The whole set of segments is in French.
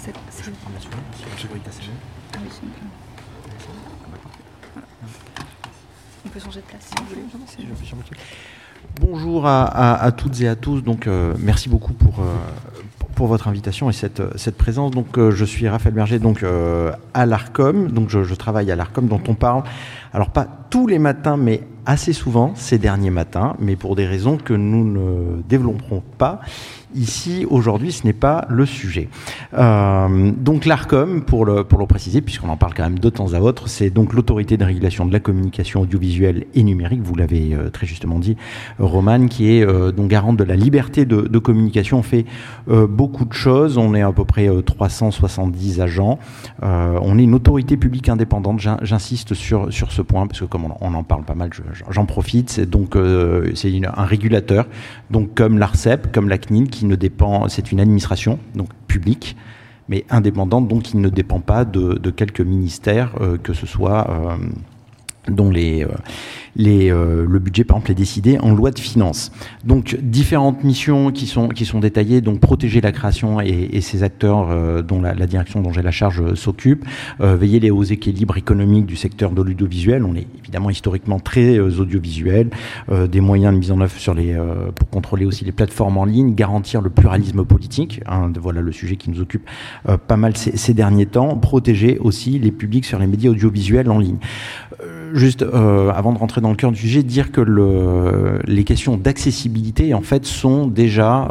C'est Ah oui, on peut changer de place si vous voulez. Bonjour à toutes et à tous. Donc, merci beaucoup pour votre invitation et cette présence. Donc, je suis Raphaël Berger, donc à l'Arcom. Donc, je travaille à l'Arcom, dont on parle. Alors, pas tous les matins, mais assez souvent ces derniers matins, mais pour des raisons que nous ne développerons pas. Ici, aujourd'hui, ce n'est pas le sujet. Donc l'ARCOM, pour le préciser, puisqu'on en parle quand même de temps à autre, c'est donc l'autorité de régulation de la communication audiovisuelle et numérique, vous l'avez très justement dit, Romane, qui est donc garante de la liberté de communication. On fait beaucoup de choses, on est à peu près 370 agents. On est une autorité publique indépendante, j'insiste sur ce point, parce que comme on en parle pas mal, j'en profite. C'est donc c'est un régulateur, donc comme l'ARCEP, comme la CNIL, qui ne dépend, c'est une administration donc publique, mais indépendante, donc qui ne dépend pas de quelques ministères, que ce soit dont le budget, par exemple, est décidé en loi de finances. Donc, différentes missions qui sont détaillées, donc protéger la création et ses acteurs dont la direction dont j'ai la charge s'occupe, veiller aux équilibres économiques du secteur de l'audiovisuel. On est évidemment historiquement très audiovisuel, des moyens de mise en œuvre pour contrôler aussi les plateformes en ligne, garantir le pluralisme politique, voilà le sujet qui nous occupe pas mal ces derniers temps, protéger aussi les publics sur les médias audiovisuels en ligne. Juste avant de rentrer dans le cœur du sujet, dire que les questions d'accessibilité en fait sont déjà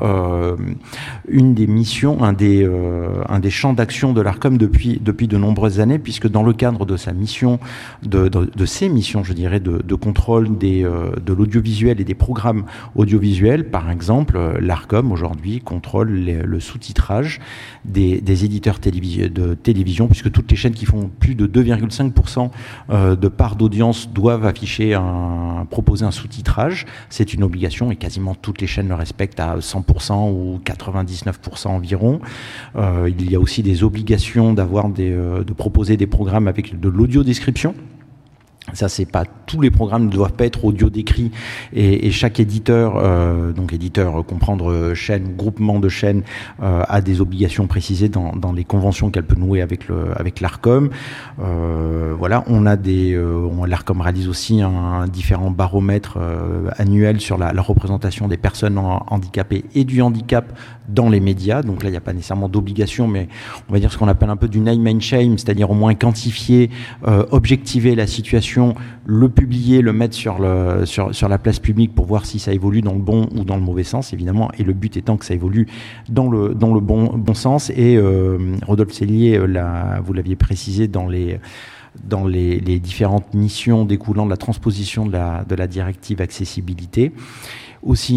une des missions, un des champs d'action de l'ARCOM depuis de nombreuses années, puisque dans le cadre de sa mission, de ses missions, je dirais, de contrôle de l'audiovisuel et des programmes audiovisuels, par exemple, l'ARCOM aujourd'hui contrôle le sous-titrage des éditeurs de télévision, puisque toutes les chaînes qui font plus de 2,5% de part d'audience doivent proposer un sous-titrage. C'est une obligation et quasiment toutes les chaînes le respectent à 100% ou 99% environ. Il y a aussi des obligations de proposer des programmes avec de l'audio-description. Ça, c'est pas tous les programmes ne doivent pas être audio décrits et chaque éditeur, donc éditeur comprendre chaîne, groupement de chaînes, a des obligations précisées dans les conventions qu'elle peut nouer avec l'ARCOM. Voilà, l'ARCOM réalise aussi un différent baromètre annuel sur la représentation des personnes handicapées et du handicap dans les médias. Donc là, il n'y a pas nécessairement d'obligation, mais on va dire ce qu'on appelle un peu du name and shame, c'est-à-dire au moins quantifier, objectiver la situation, le publier, le mettre sur la place publique pour voir si ça évolue dans le bon ou dans le mauvais sens, évidemment, et le but étant que ça évolue dans le bon sens. Et Rodolphe Sellier, vous l'aviez précisé dans les différentes missions découlant de la transposition de la directive accessibilité. Aussi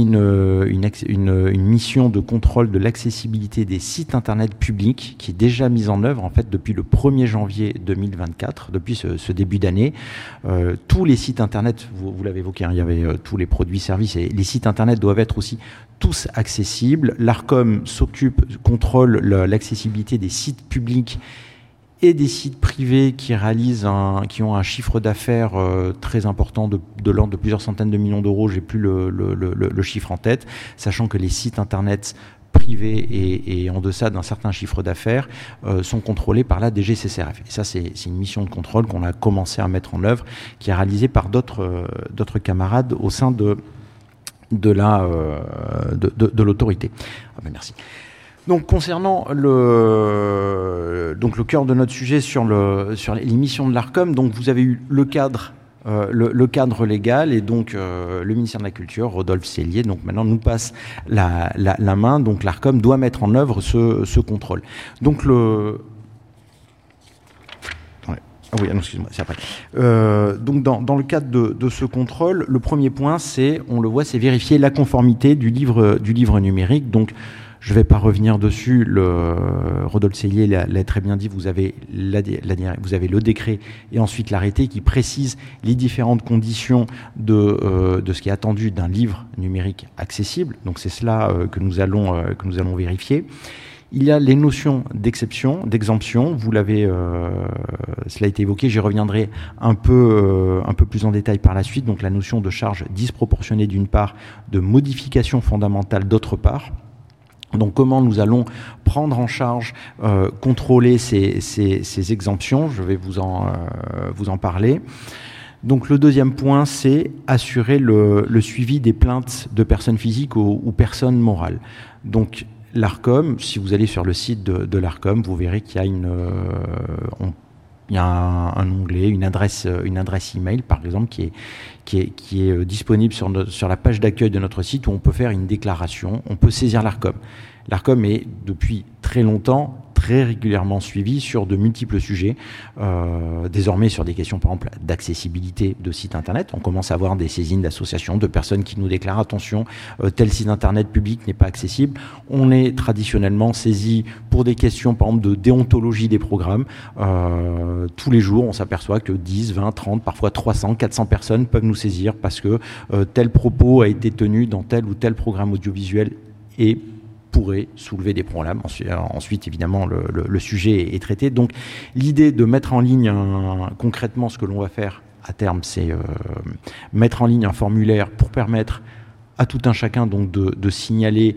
une mission de contrôle de l'accessibilité des sites internet publics qui est déjà mise en œuvre en fait depuis le 1er janvier 2024, depuis ce début d'année. Tous les sites internet, vous l'avez évoqué, il y avait tous les produits, services, et les sites internet doivent être aussi tous accessibles. L'ARCOM contrôle l'accessibilité des sites publics et des sites privés qui ont un chiffre d'affaires très important de l'ordre de plusieurs centaines de millions d'euros. J'ai plus le chiffre en tête, sachant que les sites internet privés et en deçà d'un certain chiffre d'affaires sont contrôlés par la DGCCRF. Et ça, c'est une mission de contrôle qu'on a commencé à mettre en œuvre, qui est réalisée par d'autres camarades au sein de l'autorité. Ah ben merci. Donc concernant le cœur de notre sujet sur les missions de l'ARCOM, donc vous avez eu le cadre légal et donc le ministère de la Culture, Rodolphe Sellier, donc maintenant nous passe la main. Donc l'ARCOM doit mettre en œuvre ce contrôle. Donc excuse-moi, c'est après. Donc dans le cadre de ce contrôle, le premier point, c'est vérifier la conformité du livre numérique. Donc je ne vais pas revenir dessus. Rodolphe Sellier l'a très bien dit. Vous avez le décret et ensuite l'arrêté qui précise les différentes conditions de ce qui est attendu d'un livre numérique accessible. Donc c'est cela que nous allons vérifier. Il y a les notions d'exception, d'exemption. Vous l'avez, cela a été évoqué. J'y reviendrai un peu plus en détail par la suite. Donc la notion de charge disproportionnée d'une part, de modification fondamentale d'autre part. Donc comment nous allons prendre en charge, contrôler ces exemptions, je vais vous en parler. Donc le deuxième point, c'est assurer le suivi des plaintes de personnes physiques ou personnes morales. Donc l'ARCOM, si vous allez sur le site de l'ARCOM, vous verrez qu'il y a il y a un onglet, une adresse email par exemple qui est disponible sur la page d'accueil de notre site où on peut faire une déclaration, on peut saisir l'ARCOM. L'ARCOM est depuis très longtemps très régulièrement suivi sur de multiples sujets, désormais sur des questions par exemple d'accessibilité de sites internet. On commence à avoir des saisines d'associations, de personnes qui nous déclarent attention, tel site internet public n'est pas accessible. On est traditionnellement saisi pour des questions par exemple de déontologie des programmes. Tous les jours on s'aperçoit que 10, 20, 30, parfois 300, 400 personnes peuvent nous saisir parce que tel propos a été tenu dans tel ou tel programme audiovisuel et pourrait soulever des problèmes. Ensuite, évidemment, le sujet est traité. Donc, l'idée de mettre en ligne concrètement ce que l'on va faire à terme, c'est mettre en ligne un formulaire pour permettre à tout un chacun donc de signaler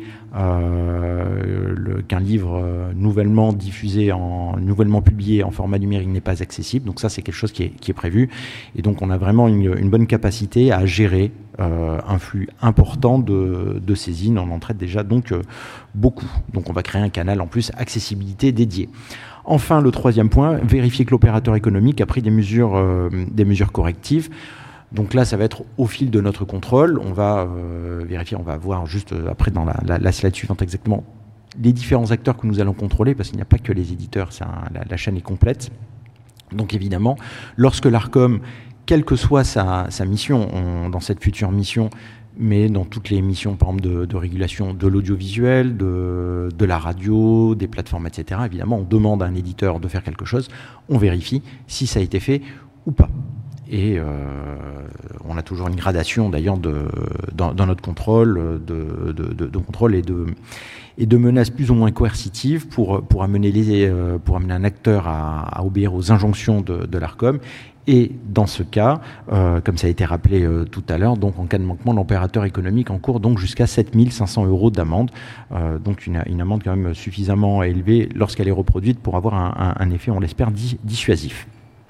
qu'un livre nouvellement diffusé, nouvellement publié en format numérique n'est pas accessible. Donc ça, c'est quelque chose qui est prévu. Et donc, on a vraiment une bonne capacité à gérer un flux important de saisines. On en traite déjà donc beaucoup. Donc, on va créer un canal en plus accessibilité dédié. Enfin, le troisième point, vérifier que l'opérateur économique a pris des mesures correctives. Donc là, ça va être au fil de notre contrôle. On va vérifier, on va voir juste après dans la slide suivante exactement les différents acteurs que nous allons contrôler, parce qu'il n'y a pas que les éditeurs, la chaîne est complète. Donc évidemment, lorsque l'ARCOM, quelle que soit sa mission, dans cette future mission, mais dans toutes les missions, par exemple, de régulation de l'audiovisuel, de la radio, des plateformes, etc., évidemment, on demande à un éditeur de faire quelque chose, on vérifie si ça a été fait ou pas. Et on a toujours une gradation d'ailleurs dans notre contrôle, de contrôle et de menaces plus ou moins coercitives pour amener un acteur à obéir aux injonctions de l'ARCOM. Et dans ce cas, comme ça a été rappelé tout à l'heure, donc en cas de manquement, l'opérateur économique encourt donc jusqu'à 7 500 € d'amende, donc une amende quand même suffisamment élevée lorsqu'elle est reproduite pour avoir un effet, on l'espère, dissuasif.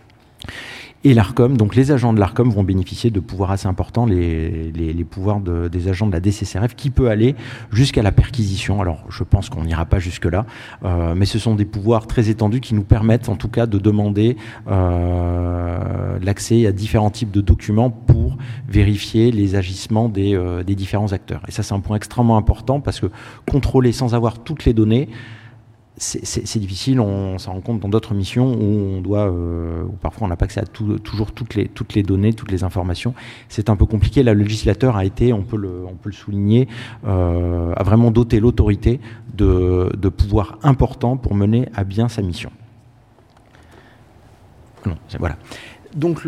Et l'ARCOM, donc les agents de l'ARCOM vont bénéficier de pouvoirs assez importants, les pouvoirs des agents de la DCCRF, qui peut aller jusqu'à la perquisition. Alors, je pense qu'on n'ira pas jusque-là, mais ce sont des pouvoirs très étendus qui nous permettent, en tout cas, de demander l'accès à différents types de documents pour vérifier les agissements des différents acteurs. Et ça, c'est un point extrêmement important parce que contrôler sans avoir toutes les données, c'est difficile, on s'en rend compte dans d'autres missions où où parfois on n'a pas accès à toujours toutes les données, toutes les informations. C'est un peu compliqué. Là, le législateur a été, on peut le souligner, a vraiment doté l'autorité de pouvoirs importants pour mener à bien sa mission. Voilà. Donc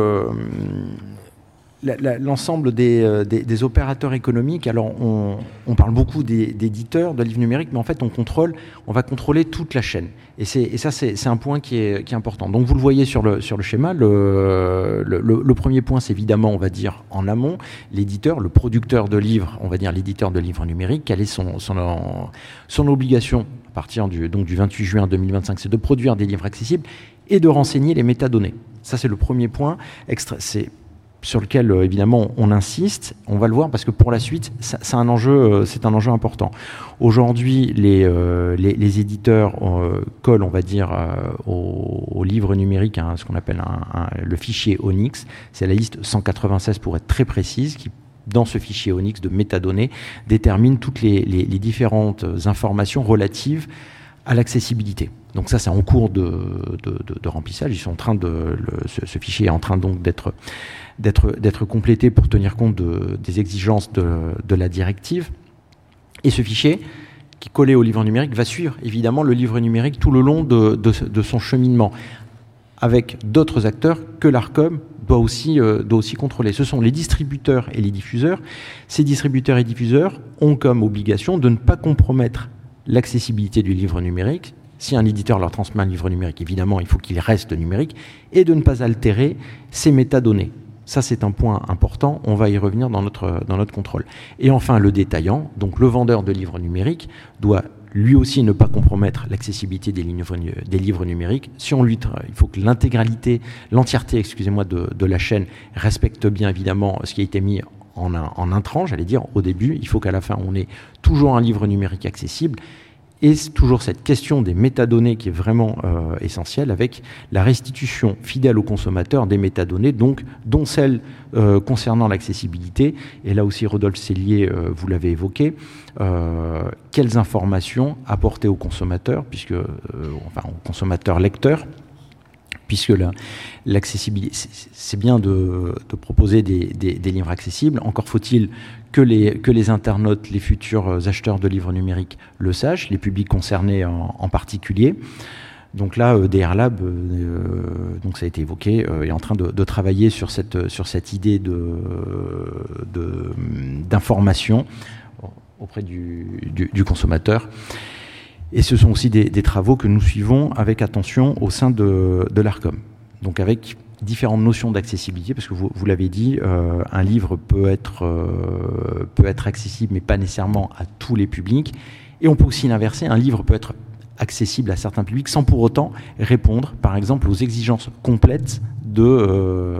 l'ensemble des opérateurs économiques, alors on parle beaucoup d'éditeurs de livres numériques, mais en fait on va contrôler toute la chaîne. Et ça c'est un point qui est important. Donc vous le voyez sur le schéma, le premier point c'est évidemment, on va dire en amont, l'éditeur, le producteur de livres, on va dire l'éditeur de livres numériques, quelle est son obligation à partir du 28 juin 2025, c'est de produire des livres accessibles et de renseigner les métadonnées. Ça c'est le premier point, sur lequel évidemment on insiste, on va le voir parce que pour la suite c'est un enjeu important. Aujourd'hui les éditeurs collent, on va dire, au livre numérique ce qu'on appelle le fichier ONIX, c'est la liste 196 pour être très précise, qui dans ce fichier ONIX de métadonnées détermine toutes les différentes informations relatives à l'accessibilité. Donc ça c'est en cours de remplissage, ils sont en train ce fichier est en train donc d'être complété pour tenir compte des exigences de la directive. Et ce fichier, qui est collé au livre numérique, va suivre évidemment le livre numérique tout le long de son cheminement, avec d'autres acteurs que l'ARCOM doit aussi contrôler. Ce sont les distributeurs et les diffuseurs. Ces distributeurs et diffuseurs ont comme obligation de ne pas compromettre l'accessibilité du livre numérique. Si un éditeur leur transmet un livre numérique, évidemment, il faut qu'il reste numérique, et de ne pas altérer ces métadonnées. Ça, c'est un point important. On va y revenir dans notre contrôle. Et enfin, le détaillant, donc le vendeur de livres numériques, doit lui aussi ne pas compromettre l'accessibilité des livres numériques. Si on il faut que l'entièreté, de la chaîne respecte bien évidemment ce qui a été mis en intrant, j'allais dire, au début. Il faut qu'à la fin, on ait toujours un livre numérique accessible. Et c'est toujours cette question des métadonnées qui est vraiment essentielle, avec la restitution fidèle au consommateur des métadonnées, dont celles concernant l'accessibilité. Et là aussi, Rodolphe Sellier, vous l'avez évoqué, quelles informations apporter au consommateur, au consommateur lecteur, puisque l'accessibilité, c'est bien de proposer des livres accessibles. Encore faut-il que les internautes, les futurs acheteurs de livres numériques le sachent, les publics concernés en particulier. Donc là, DR Lab, donc ça a été évoqué, est en train de travailler sur cette idée d'information auprès du consommateur. Et ce sont aussi des travaux que nous suivons avec attention au sein de l'ARCOM. Donc avec différentes notions d'accessibilité, parce que vous l'avez dit, un livre peut être accessible, mais pas nécessairement à tous les publics. Et on peut aussi l'inverser, un livre peut être accessible à certains publics sans pour autant répondre, par exemple, aux exigences complètes de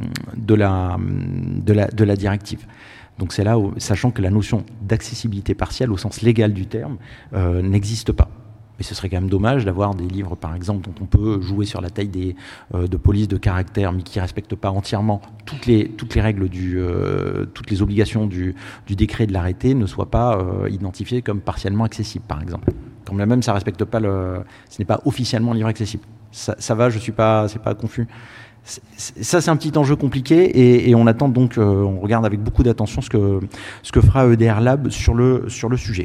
la directive. Donc c'est là où, sachant que la notion d'accessibilité partielle, au sens légal du terme, n'existe pas. Mais ce serait quand même dommage d'avoir des livres, par exemple, dont on peut jouer sur la taille de police de caractère, mais qui ne respectent pas entièrement toutes les règles, toutes les obligations du décret de l'arrêté, ne soient pas identifiées comme partiellement accessibles, par exemple. Quand même, ça respecte pas ce n'est pas officiellement un livre accessible. Ça va, c'est pas confus. Ça, c'est un petit enjeu compliqué et on attend donc, on regarde avec beaucoup d'attention ce que fera EDR Lab sur le sujet.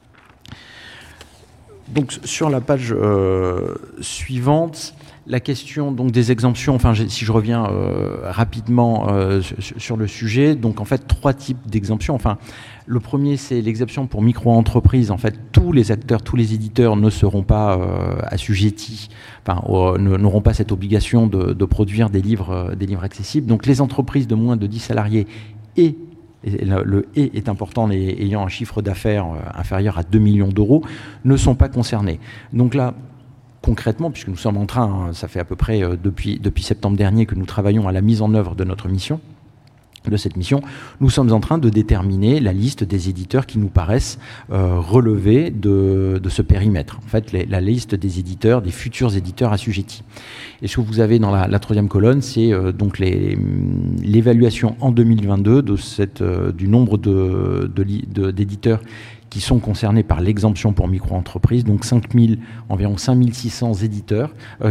Donc sur la page suivante, la question donc des exemptions, si je reviens rapidement sur le sujet, donc en fait 3 types d'exemptions. Le premier, c'est l'exemption pour micro-entreprises. En fait, tous les acteurs, tous les éditeurs ne seront pas assujettis, n'auront pas cette obligation de produire des livres accessibles. Donc les entreprises de moins de 10 salariés et le « et » est important, ayant un chiffre d'affaires inférieur à 2 millions d'euros, ne sont pas concernés. Donc là, concrètement, puisque nous sommes en train, ça fait à peu près depuis septembre dernier que nous travaillons à la mise en œuvre de cette mission, nous sommes en train de déterminer la liste des éditeurs qui nous paraissent relever de ce périmètre. En fait, la liste des éditeurs, des futurs éditeurs assujettis. Et ce que vous avez dans la 3e colonne, c'est donc l'évaluation en 2022 du nombre d'éditeurs qui sont concernés par l'exemption pour micro-entreprises, donc environ 5600 éditeurs,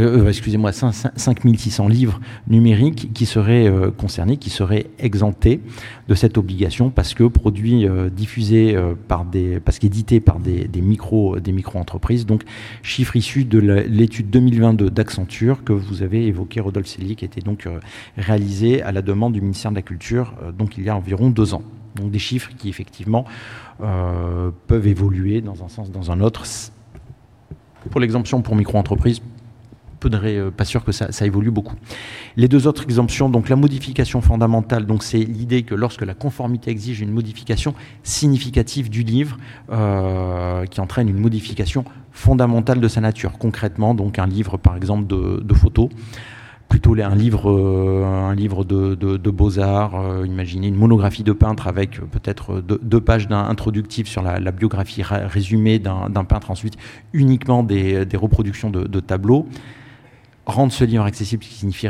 5600 livres numériques qui seraient concernés, qui seraient exemptés de cette obligation parce que produits diffusés parce qu'édités par des micro-entreprises. Donc, chiffre issu de l'étude 2022 d'Accenture que vous avez évoqué, Rodolphe Sellier, qui a été donc réalisé à la demande du ministère de la Culture, donc il y a environ 2 ans. Donc des chiffres qui effectivement peuvent évoluer dans un sens, dans un autre. Pour l'exemption pour micro-entreprise, pas sûr que ça évolue beaucoup. Les 2 autres exemptions, donc la modification fondamentale, donc c'est l'idée que lorsque la conformité exige une modification significative du livre, qui entraîne une modification fondamentale de sa nature. Concrètement, donc un livre par exemple de photos, plutôt un livre de beaux-arts, imaginez une monographie de peintre avec peut-être 2 pages introductives sur la biographie résumée d'un peintre, ensuite uniquement des reproductions de tableaux. Rendre ce livre accessible,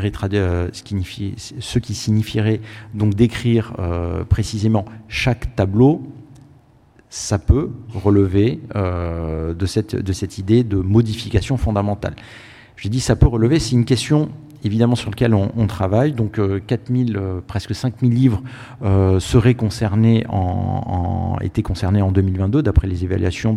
ce qui signifierait donc décrire précisément chaque tableau, ça peut relever de cette idée de modification fondamentale. J'ai dit ça peut relever, c'est une question évidemment sur laquelle on travaille. Donc 4000, presque 5000 livres étaient concernés en 2022 d'après les évaluations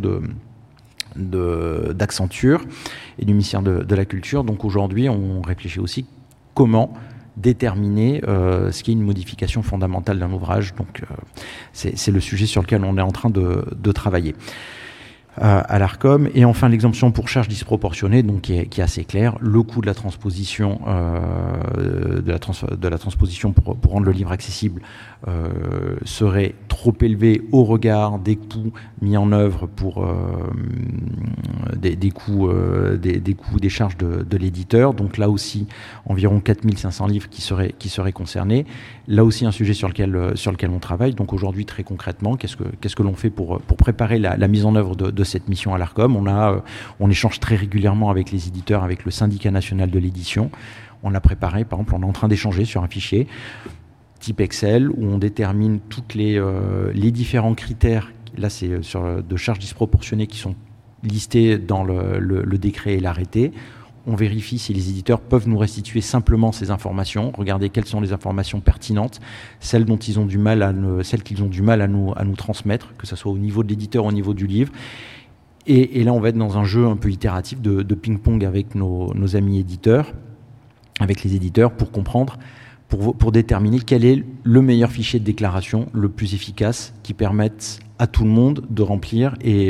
d'Accenture et du ministère de la Culture. Donc aujourd'hui, on réfléchit aussi comment déterminer ce qui est une modification fondamentale d'un ouvrage. Donc c'est le sujet sur lequel on est en train de travailler. à l'ARCOM. Et enfin, l'exemption pour charges disproportionnées, donc qui est assez clair. Le coût de la transposition, de la transposition pour rendre le livre accessible serait trop élevé au regard des coûts mis en œuvre pour des coûts des charges de l'éditeur. Donc là aussi, environ 4500 livres qui seraient concernés. Là aussi, un sujet sur lequel on travaille. Donc aujourd'hui, très concrètement, qu'est-ce que l'on fait pour préparer la mise en œuvre de cette mission à l'ARCOM? On échange très régulièrement avec les éditeurs, avec le syndicat national de l'édition. On a préparé, par exemple, on est en train d'échanger sur un fichier type Excel où on détermine toutes les différents critères. Là, c'est de charges disproportionnées qui sont listés dans le décret et l'arrêté. On vérifie si les éditeurs peuvent nous restituer simplement ces informations, regarder quelles sont les informations pertinentes, celles qu'ils ont du mal à nous transmettre, que ce soit au niveau de l'éditeur, au niveau du livre. Et là, on va être dans un jeu un peu itératif de ping-pong avec nos amis éditeurs, avec les éditeurs, pour comprendre, pour déterminer quel est le meilleur fichier de déclaration, le plus efficace, qui permette à tout le monde de remplir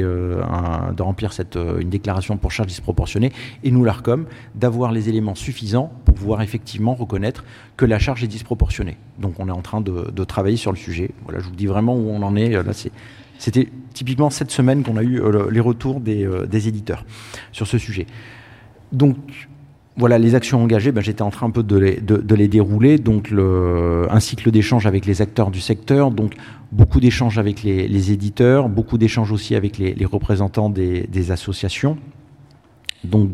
une déclaration pour charge disproportionnée, et nous, l'ARCOM, d'avoir les éléments suffisants pour pouvoir effectivement reconnaître que la charge est disproportionnée. Donc on est en train de travailler sur le sujet. Voilà, je vous dis vraiment où on en est. Là, c'était typiquement cette semaine qu'on a eu les retours des éditeurs sur ce sujet. Donc voilà, les actions engagées, j'étais en train un peu de les dérouler. Donc un cycle d'échange avec les acteurs du secteur, donc beaucoup d'échanges avec les éditeurs, beaucoup d'échanges aussi avec les représentants des associations, donc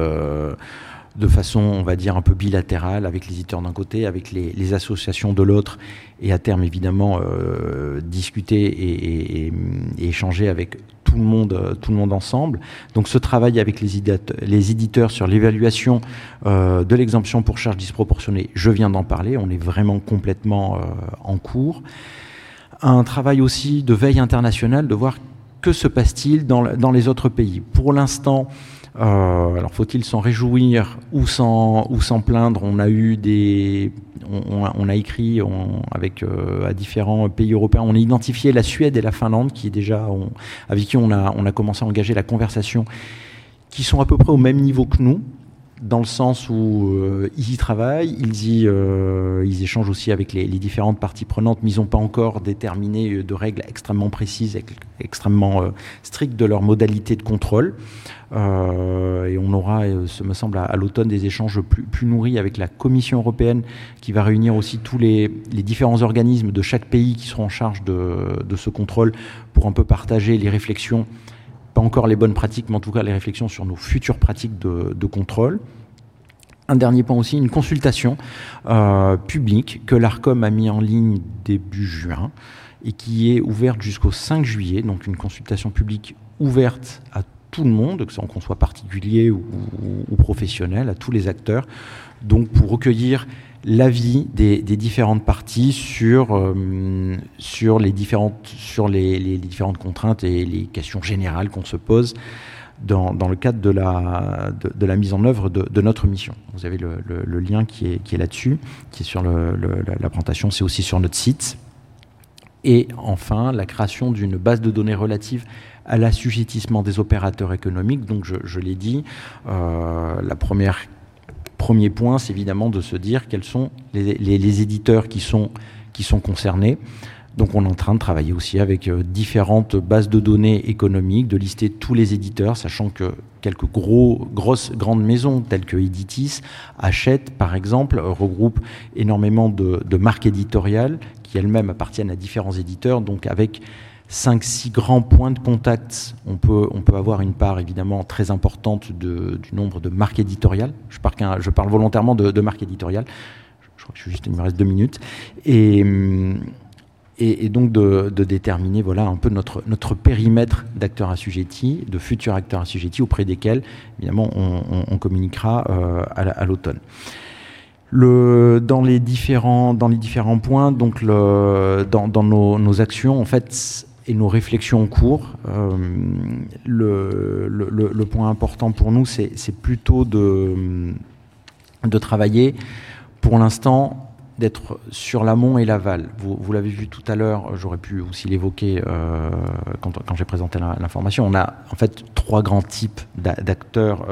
de façon, on va dire, un peu bilatérale, avec les éditeurs d'un côté, avec les associations de l'autre, et à terme, évidemment, discuter et échanger avec tout le monde ensemble. Donc ce travail avec les éditeurs sur l'évaluation de l'exemption pour charges disproportionnées, je viens d'en parler, on est vraiment complètement en cours. Un travail aussi de veille internationale, de voir que se passe-t-il dans les autres pays. Pour l'instant, alors faut-il s'en réjouir ou s'en plaindre? On a eu on a écrit à différents pays européens. On a identifié la Suède et la Finlande avec qui on a commencé à engager la conversation, qui sont à peu près au même niveau que nous, dans le sens où ils y travaillent, ils échangent aussi avec les différentes parties prenantes, mais ils n'ont pas encore déterminé de règles extrêmement précises, extrêmement strictes de leur modalité de contrôle. Et on aura, ce me semble, à l'automne, des échanges plus nourris avec la Commission européenne, qui va réunir aussi tous les différents organismes de chaque pays qui seront en charge de ce contrôle, pour un peu partager les réflexions, pas encore les bonnes pratiques, mais en tout cas les réflexions sur nos futures pratiques de contrôle. Un dernier point aussi, une consultation publique que l'ARCOM a mis en ligne début juin et qui est ouverte jusqu'au 5 juillet, donc une consultation publique ouverte à tout le monde, qu'on soit particulier ou professionnel, à tous les acteurs, donc pour recueillir l'avis des différentes parties sur les différentes contraintes et les questions générales qu'on se pose dans le cadre de la mise en œuvre de notre mission. Vous avez le lien qui est là-dessus, qui est sur la présentation, c'est aussi sur notre site. Et enfin, la création d'une base de données relative à l'assujettissement des opérateurs économiques. Donc je l'ai dit, premier point, c'est évidemment de se dire quels sont les éditeurs qui sont concernés. Donc on est en train de travailler aussi avec différentes bases de données économiques, de lister tous les éditeurs, sachant que quelques grandes maisons telles que Editis, Hachette par exemple, regroupent énormément de marques éditoriales qui elles-mêmes appartiennent à différents éditeurs. Donc avec 5-6 grands points de contact, on peut avoir une part évidemment très importante du nombre de marques éditoriales. Je parle volontairement de marques éditoriales. Je crois que il me reste 2 minutes. Et donc de déterminer voilà un peu notre périmètre d'acteurs assujettis, de futurs acteurs assujettis auprès desquels évidemment on communiquera à l'automne. Dans les différents points, donc dans nos actions en fait et nos réflexions en cours, le point important pour nous c'est plutôt de travailler pour l'instant d'être sur l'amont et l'aval. Vous l'avez vu tout à l'heure, j'aurais pu aussi l'évoquer quand j'ai présenté l'information. On a en fait 3 grands types d'acteurs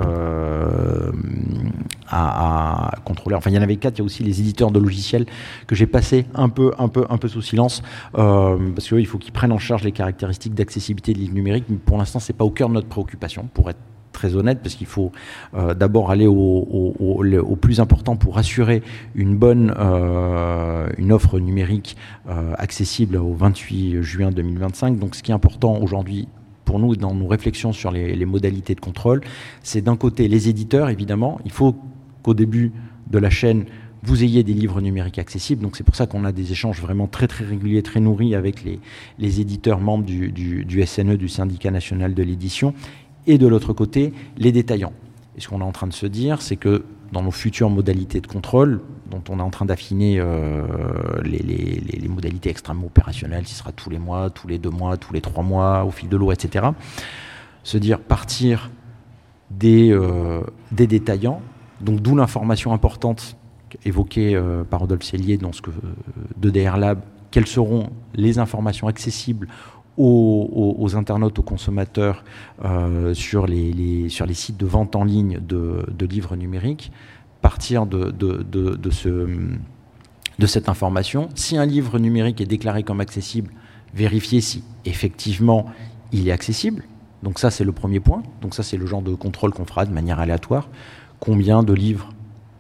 à contrôler. Enfin, il y en avait 4. Il y a aussi les éditeurs de logiciels que j'ai passé un peu sous silence parce qu'il faut qu'ils prennent en charge les caractéristiques d'accessibilité de livres numériques. Mais pour l'instant, c'est pas au cœur de notre préoccupation, pour être très honnête, parce qu'il faut d'abord aller au plus important pour assurer une bonne une offre numérique accessible au 28 juin 2025. Donc ce qui est important aujourd'hui pour nous dans nos réflexions sur les modalités de contrôle, c'est d'un côté les éditeurs, évidemment. Il faut qu'au début de la chaîne, vous ayez des livres numériques accessibles. Donc c'est pour ça qu'on a des échanges vraiment très très réguliers, très nourris avec les éditeurs membres du SNE, du Syndicat national de l'édition. Et de l'autre côté, les détaillants. Et ce qu'on est en train de se dire, c'est que dans nos futures modalités de contrôle, dont on est en train d'affiner les modalités extrêmement opérationnelles, si ce sera tous les mois, tous les 2 mois, tous les 3 mois, au fil de l'eau, etc., se dire partir des détaillants, donc d'où l'information importante évoquée par Rodolphe Sellier dans ce que de DR Lab, quelles seront les informations accessibles aux internautes, aux consommateurs sur les sites de vente en ligne de livres numériques, partir de cette information. Si un livre numérique est déclaré comme accessible, vérifier si effectivement il est accessible. Donc ça, c'est le premier point. Donc ça, c'est le genre de contrôle qu'on fera de manière aléatoire. Combien de livres vérifier ?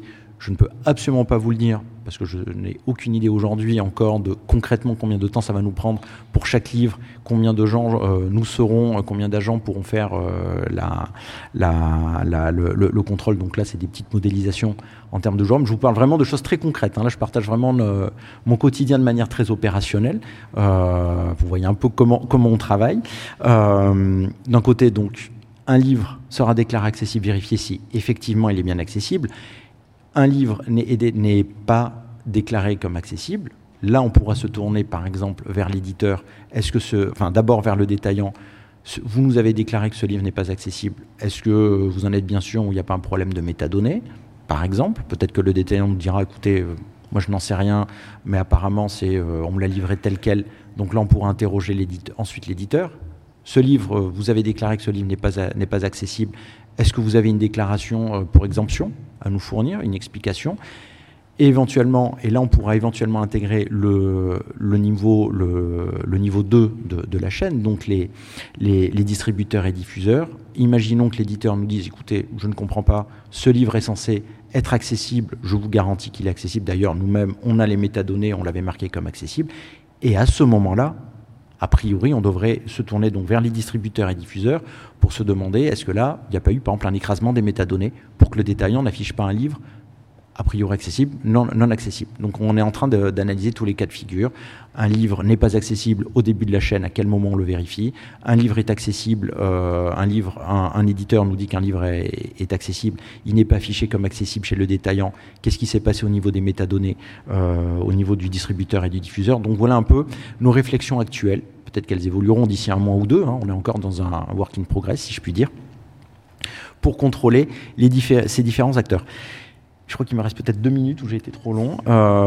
Je ne peux absolument pas vous le dire, parce que je n'ai aucune idée aujourd'hui encore de concrètement combien de temps ça va nous prendre pour chaque livre, combien de gens nous serons, combien d'agents pourront faire le contrôle. Donc là, c'est des petites modélisations en termes de jours. Mais je vous parle vraiment de choses très concrètes. Là, je partage vraiment mon quotidien de manière très opérationnelle. Vous voyez un peu comment on travaille. D'un côté, donc, un livre sera déclaré accessible, vérifié si effectivement il est bien accessible. Un livre n'est pas déclaré comme accessible. Là, on pourra se tourner, par exemple, vers l'éditeur. D'abord vers le détaillant. Vous nous avez déclaré que ce livre n'est pas accessible. Est-ce que vous en êtes bien sûr ou il n'y a pas un problème de métadonnées, par exemple ? Peut-être que le détaillant nous dira, écoutez, moi je n'en sais rien, mais apparemment on me l'a livré tel quel. Donc là, on pourra interroger ensuite l'éditeur. Ce livre, vous avez déclaré que ce livre n'est pas accessible. Est-ce que vous avez une déclaration pour exemption à nous fournir, une explication ? Et éventuellement, et là on pourra éventuellement intégrer le niveau 2 de la chaîne, donc les distributeurs et diffuseurs. Imaginons que l'éditeur nous dise, écoutez, je ne comprends pas, ce livre est censé être accessible, je vous garantis qu'il est accessible. D'ailleurs, nous-mêmes, on a les métadonnées, on l'avait marqué comme accessible. Et à ce moment-là, a priori, on devrait se tourner donc vers les distributeurs et diffuseurs pour se demander est-ce que là, il n'y a pas eu, par exemple, un écrasement des métadonnées pour que le détaillant n'affiche pas un livre a priori accessible, non accessible. Donc on est en train d'analyser tous les cas de figure. Un livre n'est pas accessible au début de la chaîne, à quel moment on le vérifie. Un livre est accessible, un éditeur nous dit qu'un livre est accessible, il n'est pas affiché comme accessible chez le détaillant. Qu'est-ce qui s'est passé au niveau des métadonnées, au niveau du distributeur et du diffuseur ? Donc voilà un peu nos réflexions actuelles. Peut-être qu'elles évolueront d'ici 1 mois ou 2, on est encore dans un work in progress, si je puis dire, pour contrôler ces différents acteurs. Je crois qu'il me reste peut-être 2 minutes où j'ai été trop long.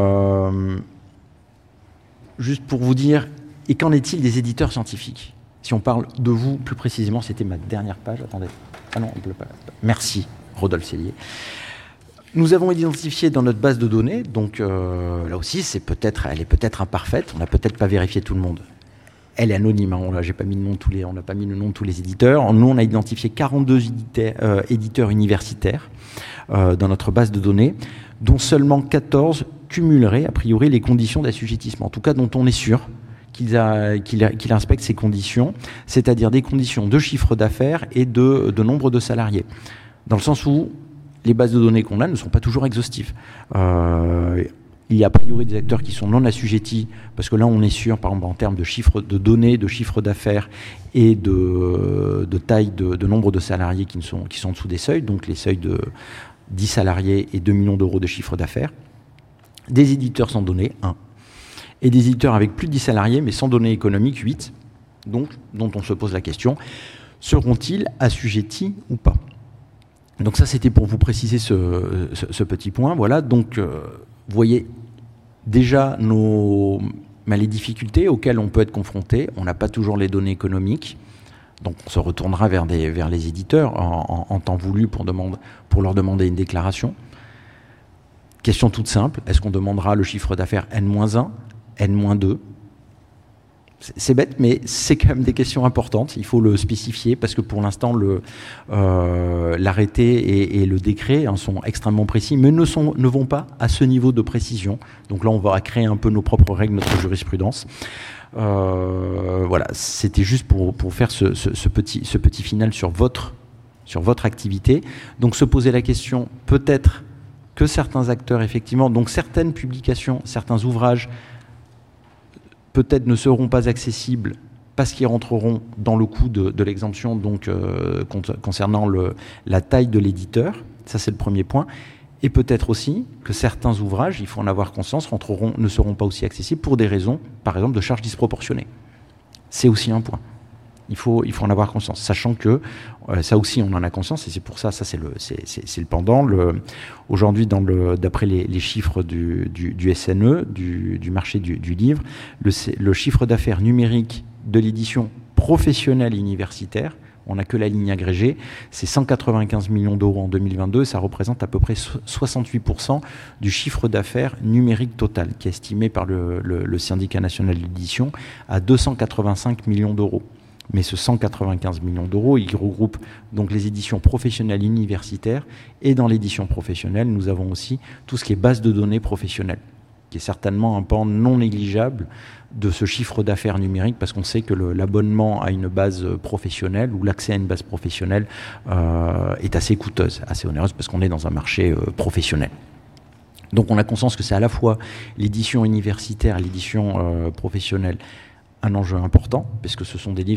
Juste pour vous dire, et qu'en est-il des éditeurs scientifiques ? Si on parle de vous plus précisément, c'était ma dernière page. Attendez. Ah non, on ne peut pas. Merci, Rodolphe Sellier. Nous avons identifié dans notre base de données, donc là aussi, elle est peut-être imparfaite, on n'a peut-être pas vérifié tout le monde. Elle est anonyme, on n'a pas mis le nom de tous les éditeurs. Nous, on a identifié 42 éditeurs universitaires dans notre base de données, dont seulement 14 cumuleraient, a priori, les conditions d'assujettissement. En tout cas, dont on est sûr qu'il inspecte ces conditions, c'est-à-dire des conditions de chiffre d'affaires et de nombre de salariés. Dans le sens où les bases de données qu'on a ne sont pas toujours exhaustives. Il y a a priori des acteurs qui sont non assujettis, parce que là on est sûr, par exemple en termes de chiffre de données, de chiffre d'affaires et de taille de nombre de salariés qui sont en dessous des seuils, donc les seuils de 10 salariés et 2 millions d'euros de chiffre d'affaires. Des éditeurs sans données, 1. Et des éditeurs avec plus de 10 salariés, mais sans données économiques, 8. Donc, dont on se pose la question, seront-ils assujettis ou pas ? Donc ça, c'était pour vous préciser ce petit point. Voilà, donc vous voyez déjà les difficultés auxquelles on peut être confronté. On n'a pas toujours les données économiques. Donc on se retournera vers les éditeurs en temps voulu pour leur demander une déclaration. Question toute simple, est-ce qu'on demandera le chiffre d'affaires N-1, N-2 ? C'est bête, mais c'est quand même des questions importantes. Il faut le spécifier parce que pour l'instant, l'arrêté et le décret sont extrêmement précis, mais ne vont pas à ce niveau de précision. Donc là, on va créer un peu nos propres règles, notre jurisprudence. Voilà, c'était juste pour faire ce petit final sur votre activité. Donc se poser la question, peut-être que certains acteurs, effectivement, donc certaines publications, certains ouvrages, peut-être ne seront pas accessibles parce qu'ils rentreront dans le coût de l'exemption, donc concernant la taille de l'éditeur. Ça, c'est le premier point. Et peut-être aussi que certains ouvrages, il faut en avoir conscience, ne seront pas aussi accessibles pour des raisons, par exemple, de charges disproportionnées. C'est aussi un point. Il faut en avoir conscience, sachant que ça aussi on en a conscience, et c'est pour ça c'est le pendant. Aujourd'hui, d'après les chiffres du SNE, du marché du livre, le chiffre d'affaires numérique de l'édition professionnelle universitaire, on n'a que la ligne agrégée, c'est 195 millions d'euros en 2022, et ça représente à peu près 68% du chiffre d'affaires numérique total, qui est estimé par le syndicat national de l'édition à 285 millions d'euros. Mais ce 195 millions d'euros, il regroupe donc les éditions professionnelles universitaires, et dans l'édition professionnelle, nous avons aussi tout ce qui est base de données professionnelle, qui est certainement un pan non négligeable de ce chiffre d'affaires numérique, parce qu'on sait que l'abonnement à une base professionnelle ou l'accès à une base professionnelle est assez coûteuse, assez onéreuse, parce qu'on est dans un marché professionnel. Donc on a conscience que c'est à la fois l'édition universitaire, l'édition professionnelle, un enjeu important, parce que ce sont des livres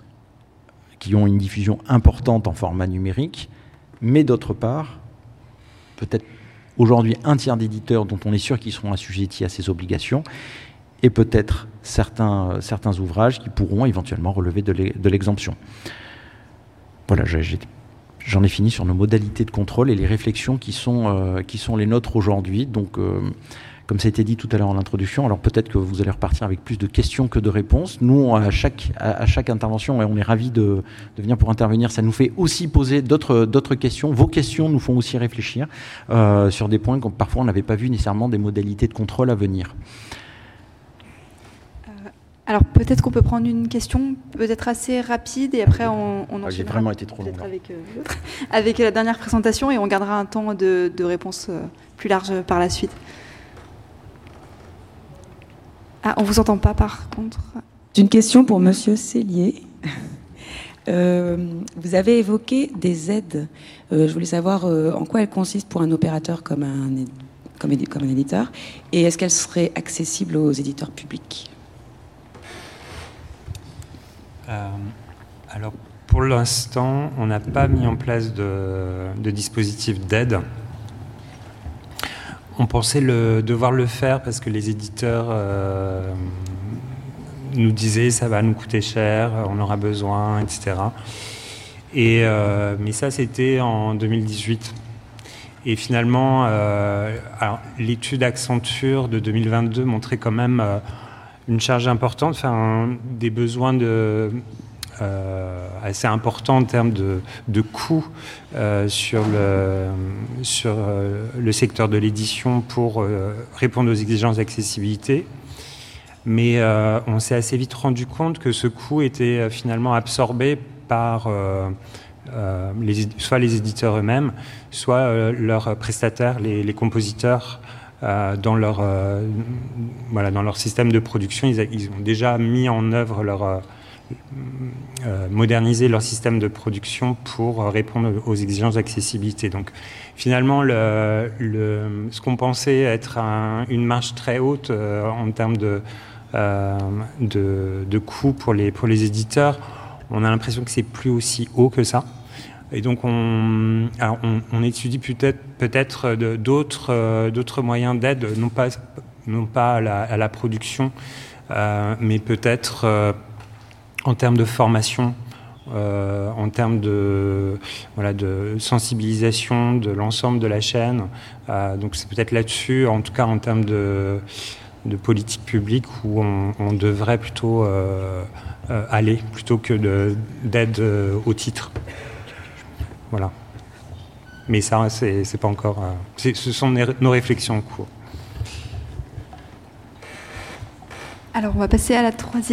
qui ont une diffusion importante en format numérique, mais d'autre part, peut-être aujourd'hui un tiers d'éditeurs dont on est sûr qu'ils seront assujettis à ces obligations, et peut-être certains ouvrages qui pourront éventuellement relever de l'exemption. Voilà, j'en ai fini sur nos modalités de contrôle et les réflexions qui sont les nôtres aujourd'hui. Donc, comme ça a été dit tout à l'heure en introduction, alors peut-être que vous allez repartir avec plus de questions que de réponses. Nous, à chaque intervention, on est ravis de venir pour intervenir. Ça nous fait aussi poser d'autres questions. Vos questions nous font aussi réfléchir sur des points que parfois on n'avait pas vu nécessairement des modalités de contrôle à venir. Alors peut-être qu'on peut prendre une question peut-être assez rapide et après on enchaînera. J'ai vraiment été trop long. Avec la dernière présentation et on gardera un temps de réponse plus large par la suite. Ah, on vous entend pas par contre. J'ai une question pour Monsieur Cellier. Vous avez évoqué des aides. Je voulais savoir en quoi elles consistent pour un opérateur comme un éditeur, et est-ce qu'elles seraient accessibles aux éditeurs publics ? Alors, pour l'instant, on n'a pas mis en place de dispositif d'aide. On pensait devoir le faire parce que les éditeurs nous disaient ça va nous coûter cher, on aura besoin, etc. Mais ça, c'était en 2018. Et finalement, alors, l'étude Accenture de 2022 montrait quand même une charge importante, des besoins assez importants en termes de coûts sur le secteur de l'édition pour répondre aux exigences d'accessibilité. Mais on s'est assez vite rendu compte que ce coût était finalement absorbé par soit les éditeurs eux-mêmes, soit leurs prestataires, les compositeurs. Dans leur système de production, ils ont déjà mis en œuvre modernisé leur système de production pour répondre aux exigences d'accessibilité. Donc finalement, ce qu'on pensait être une marge très haute en termes de coûts pour les éditeurs, on a l'impression que c'est plus aussi haut que ça. Et donc on étudie peut-être d'autres moyens d'aide, non pas à la production, mais peut-être en termes de formation en termes de sensibilisation de l'ensemble de la chaîne. Donc c'est peut-être là-dessus, en tout cas en termes de politique publique, où on devrait plutôt aller, plutôt que d'aide au titre. Voilà. Mais ça, c'est pas encore... ce sont nos réflexions en cours. Alors, on va passer à la troisième.